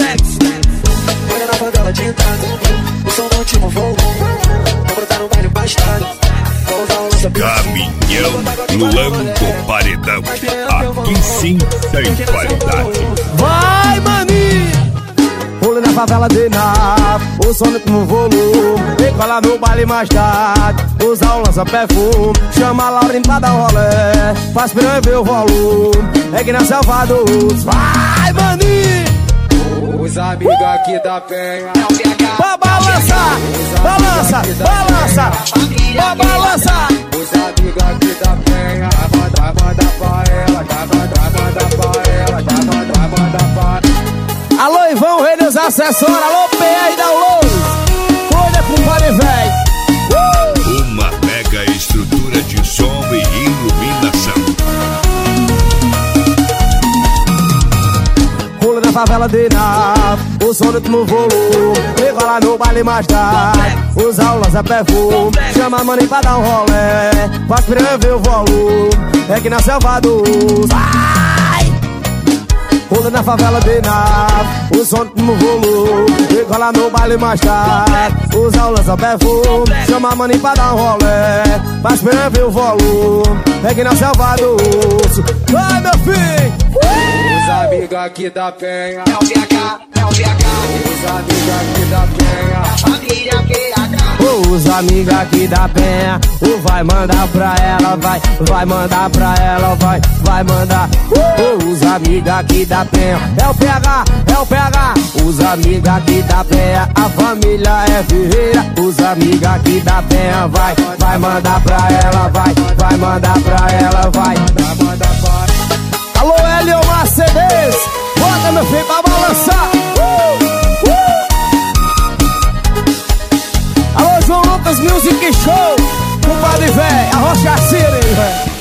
Olha na favela de entrada, o som no último volume. Vou brotar no baile bastado. Caminhão Luan do Paredão. Aqui sim tem qualidade. Vai, maninho! Pula na favela de nave, o som no último volume. Vem colar no baile mais tarde, usa o lança-perfume. Chama a Laurinha pra dar um rolê, faz piranha ver o volume. É que na selva dos. Vai, maninho! Os amigos aqui da Penha. Pra balançar, balança, balança, pra balançar. Os amigos aqui da Penha. Manda pra ela, manda pra ela, manda pra ela. Alô, Ivão, rei dos acessórios. Alô, PA e Download. Cuida com o vale, véi. Uma mega estrutura de som e iluminação. Pula na favela de nave, o som no volume. Liga lá no baile mais tarde, usa o lança-perfume. Chama a mãe pra dar um rolê, faz piranha ver o volume. É que na selva dos. Vai! Pula na favela de nave, o som no volume. Liga lá no baile mais tarde, usa o lança-perfume. Chama a mãe pra dar um rolê, faz piranha ver o volume. É que na selva dos. Vai, meu filho! Os amigos aqui da Penha. É o VH, é o VH. Os amigos aqui da Penha. Família PH. Os amigos aqui da Penha, vai mandar pra ela, vai mandar pra ela, vai mandar. Os amigos aqui da Penha, é o PH, é o PH. Os amigos aqui da Penha, a família é Ferreira. Os amigos aqui da Penha, vai mandar pra ela, vai mandar pra ela, vai. Alô, Hélio Mercedes, bota meu filho pra balançar. Alô, João Lucas Music Show, compadre véi, a Rocha City, véi.